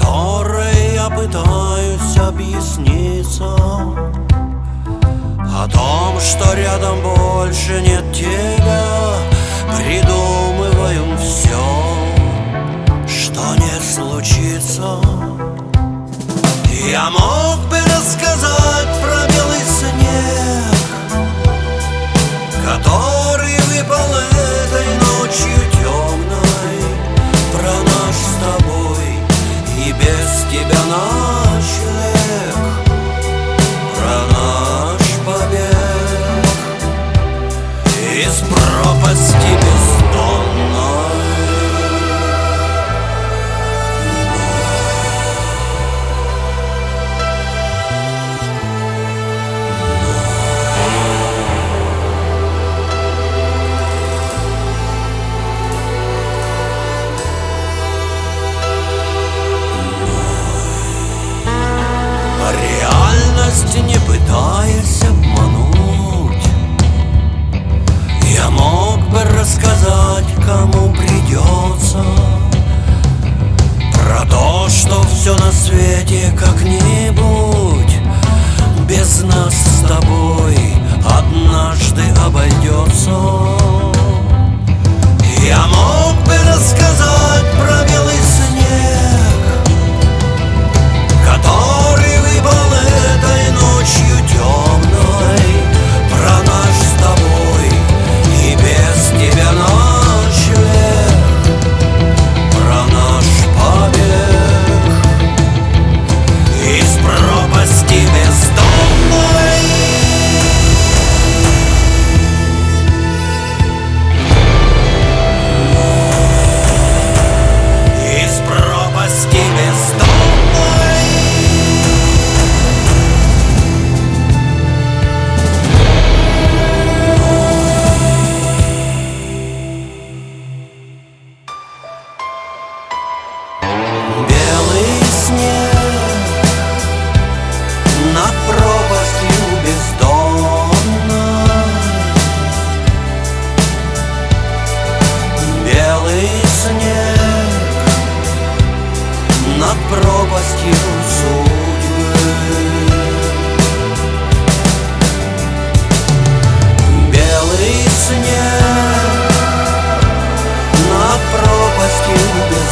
которой я пытаюсь объясниться о том, что рядом больше нет тебя. Придумываем все, что не случится. Я мог бы рассказать про белый снег, который выпал этой ночью темной, про наш с тобой и без тебя ночлег, про наш побег из пропасти бездонной. Не пытаясь обмануть, я мог бы рассказать, кому придется, про то, что все на свете как-нибудь без нас с тобой однажды обойдется. Я мог бы рассказать про белый снег, который выпал этой ночью темной, про наш с тобой и без тебя ночлег, про наш побег из пропасти бездонной. Из пропасти бездонной. Белый снег над пропастью бездонной, белый снег над пропастью судьбы, белый снег над пропастью бездонной.